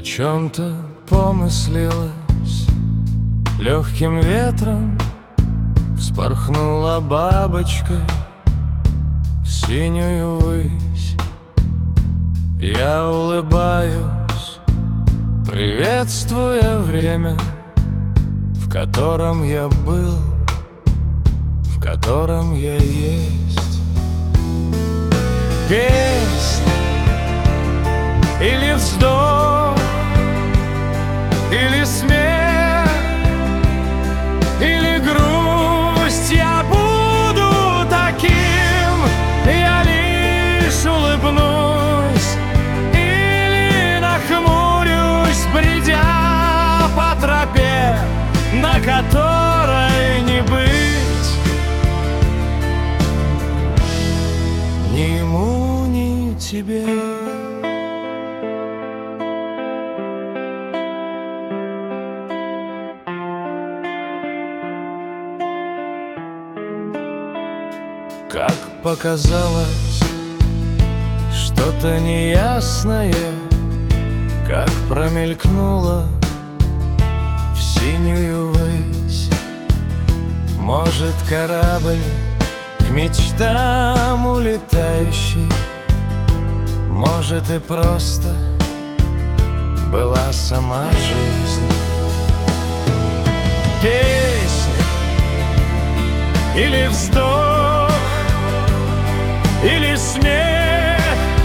чем-то помыслилось, легким ветром вспорхнула бабочка в синюю высь. Я улыбаюсь, приветствуя время, в котором я был, в котором я есть. Песня или вздох, или смех, или грусть, я буду таким. Я лишь улыбнусь или нахмурюсь, бредя по тропе, на которой не быть ни ему, ни тебе. Как показалось, что-то неясное, как промелькнуло в синюю высь. Может, корабль к мечтам улетающий, может, и просто была сама жизнь. Песня или вздох, или смех,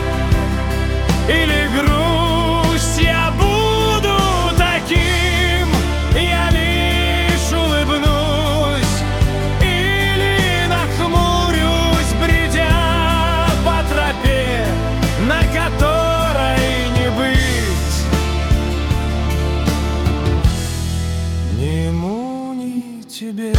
или грусть, я буду таким. Я лишь улыбнусь или нахмурюсь, бредя по тропе, на которой не быть ни ему, ни тебе.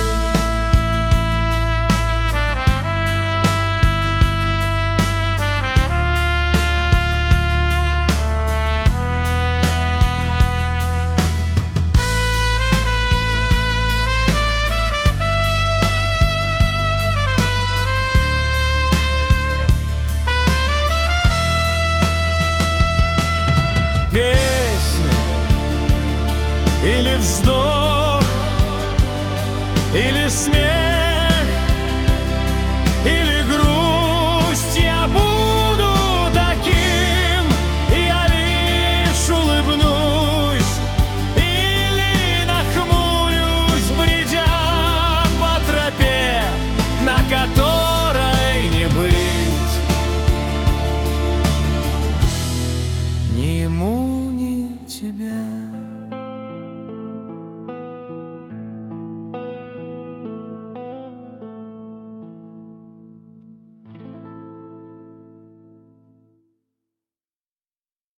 Песня или вздох, или смех,